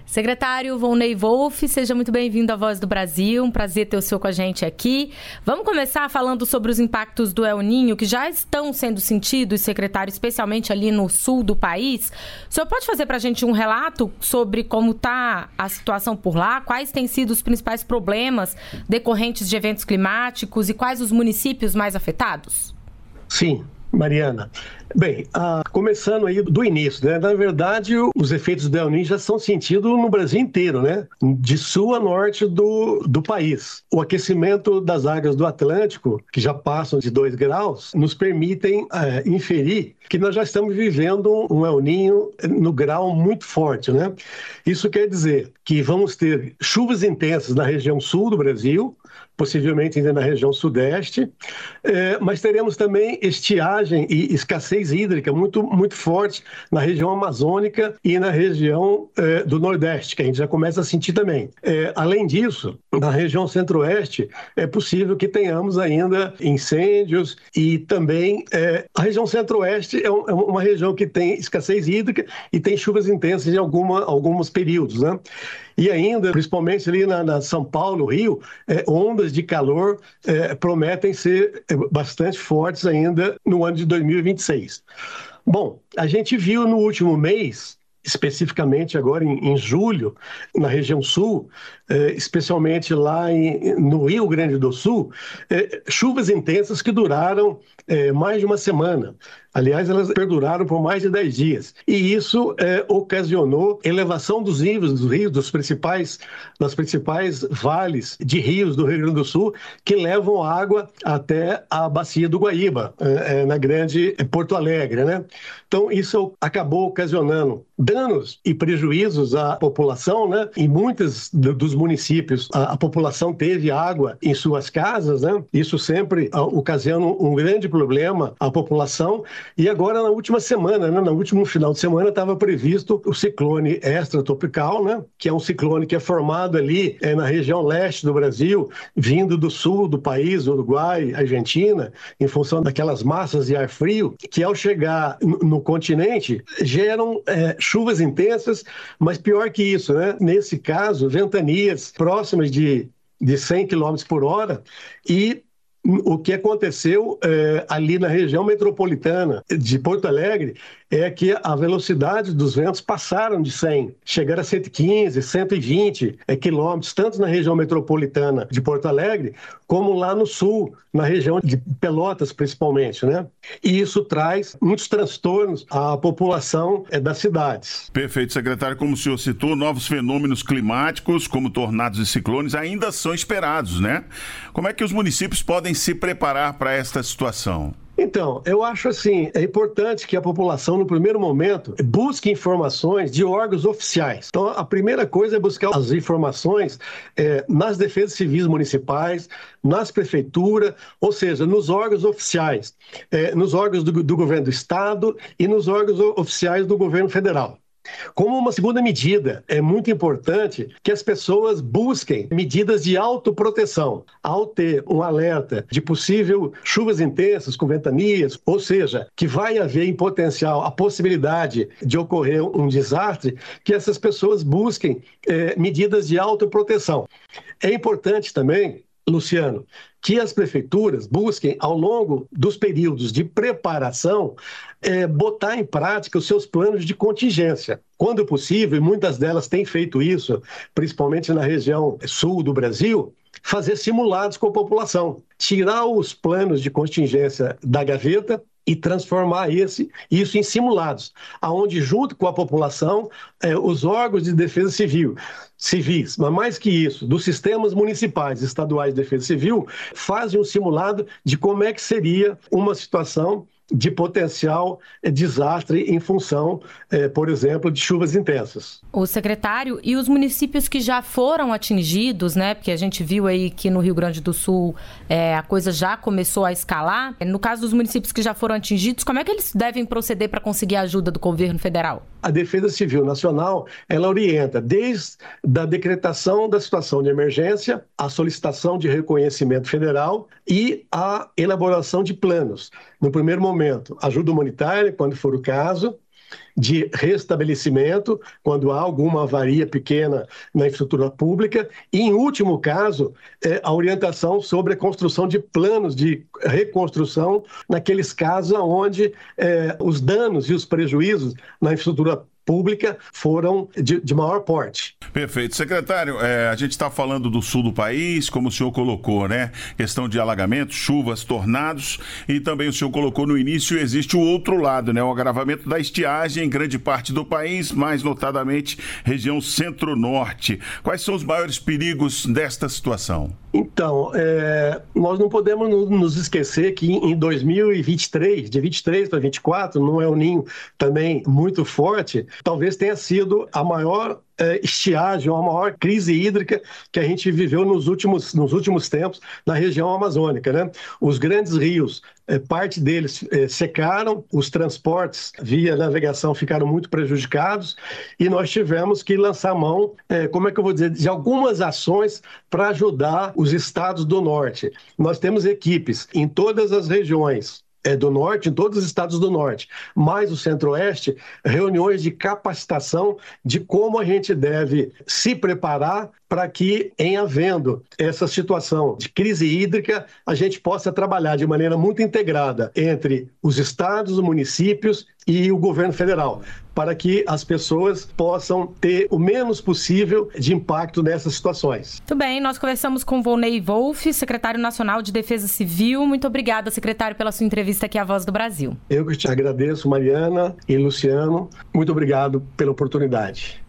Secretário Volney Wolff, seja muito bem-vindo à Voz do Brasil, um prazer ter o senhor com a gente aqui. Vamos começar falando sobre os impactos do El Niño, que já estão sendo sentidos, secretário, especialmente ali no sul do país. O senhor pode fazer para a gente um relato sobre como está a situação por lá, quais têm sido os principais problemas decorrentes de eventos climáticos e quais os municípios mais afetados? Sim, Mariana. Bem, começando aí do início, né? Na verdade, os efeitos do El Niño já são sentidos no Brasil inteiro, né? De sul a norte do país. O aquecimento das águas do Atlântico, que já passam de 2 graus, nos permitem inferir que nós já estamos vivendo um El Niño no grau muito forte, né? Isso quer dizer que vamos ter chuvas intensas na região sul do Brasil, possivelmente ainda na região sudeste, mas teremos também estiagem e escassez hídrica muito, muito forte na região amazônica e na região do Nordeste, que a gente já começa a sentir também. Além disso, na região centro-oeste, é possível que tenhamos ainda incêndios e também a região centro-oeste é uma região que tem escassez hídrica e tem chuvas intensas em alguns períodos, né? E ainda, principalmente ali na São Paulo, Rio, ondas de calor prometem ser bastante fortes ainda no ano de 2026. Bom, a gente viu no último mês, especificamente agora em julho, na região sul, especialmente lá no Rio Grande do Sul, chuvas intensas que duraram mais de uma semana. Aliás, elas perduraram por mais de 10 dias. E isso ocasionou elevação dos níveis dos rios, das principais vales de rios do Rio Grande do Sul, que levam água até a bacia do Guaíba, na grande Porto Alegre, né? Então, isso acabou ocasionando danos e prejuízos à população, né? Em muitos dos municípios, a população teve água em suas casas, né? Isso sempre ocasiona um grande problema à população. E agora, na última semana, né? No último final de semana, estava previsto o ciclone extratropical, né? Que é um ciclone que é formado ali na região leste do Brasil, vindo do sul do país, Uruguai, Argentina, em função daquelas massas de ar frio, que ao chegar no continente, geram chuvas intensas, mas pior que isso, né? Nesse caso, ventanias próximas de 100 km por hora e o que aconteceu ali na região metropolitana de Porto Alegre é que a velocidade dos ventos passaram de 100, chegaram a 115, 120 quilômetros, tanto na região metropolitana de Porto Alegre, como lá no sul, na região de Pelotas, principalmente, né? E isso traz muitos transtornos à população das cidades. Perfeito, secretário. Como o senhor citou, novos fenômenos climáticos, como tornados e ciclones, ainda são esperados, né? Como é que os municípios podem se preparar para esta situação? Então, eu acho assim, é importante que a população, no primeiro momento, busque informações de órgãos oficiais. Então, a primeira coisa é buscar as informações nas defesas civis municipais, nas prefeituras, ou seja, nos órgãos oficiais, nos órgãos do governo do estado e nos órgãos oficiais do governo federal. Como uma segunda medida, é muito importante que as pessoas busquem medidas de autoproteção. Ao ter um alerta de possível chuvas intensas com ventanias, ou seja, que vai haver em potencial a possibilidade de ocorrer um desastre, que essas pessoas busquem medidas de autoproteção. É importante também, Luciano, que as prefeituras busquem, ao longo dos períodos de preparação, botar em prática os seus planos de contingência. Quando possível, e muitas delas têm feito isso, principalmente na região sul do Brasil, fazer simulados com a população. Tirar os planos de contingência da gaveta e transformar isso em simulados, onde, junto com a população, os órgãos de defesa civis, mas mais que isso, dos sistemas municipais e estaduais de defesa civil, fazem um simulado de como é que seria uma situação de potencial desastre em função, por exemplo, de chuvas intensas. O secretário, e os municípios que já foram atingidos, né? Porque a gente viu aí que no Rio Grande do Sul a coisa já começou a escalar. No caso dos municípios que já foram atingidos, como é que eles devem proceder para conseguir a ajuda do governo federal? A Defesa Civil Nacional, ela orienta desde a decretação da situação de emergência, a solicitação de reconhecimento federal e a elaboração de planos. No primeiro momento, ajuda humanitária, quando for o caso. de restabelecimento, quando há alguma avaria pequena na infraestrutura pública, e, em último caso, a orientação sobre a construção de planos de reconstrução naqueles casos onde os danos e os prejuízos na infraestrutura pública foram de maior porte. Perfeito. Secretário, a gente está falando do sul do país, como o senhor colocou, né? Questão de alagamentos, chuvas, tornados, e também o senhor colocou no início, existe o outro lado, né? O agravamento da estiagem em grande parte do país, mais notadamente região centro-norte. Quais são os maiores perigos desta situação? Então, nós não podemos nos esquecer que em 2023, de 23 para 24, no El Niño também muito forte, talvez tenha sido a maior estiagem, a maior crise hídrica que a gente viveu nos últimos tempos na região amazônica, né? Os grandes rios, parte deles secaram, os transportes via navegação ficaram muito prejudicados e nós tivemos que lançar mão, de algumas ações para ajudar os estados do norte. Nós temos equipes em todas as regiões do norte, em todos os estados do norte, mais o centro-oeste, reuniões de capacitação de como a gente deve se preparar para que, em havendo essa situação de crise hídrica, a gente possa trabalhar de maneira muito integrada entre os estados, os municípios e o governo federal, para que as pessoas possam ter o menos possível de impacto nessas situações. Muito bem, nós conversamos com Volney Wolff, secretário nacional de Defesa Civil. Muito obrigada, secretário, pela sua entrevista aqui à Voz do Brasil. Eu que te agradeço, Mariana e Luciano. Muito obrigado pela oportunidade.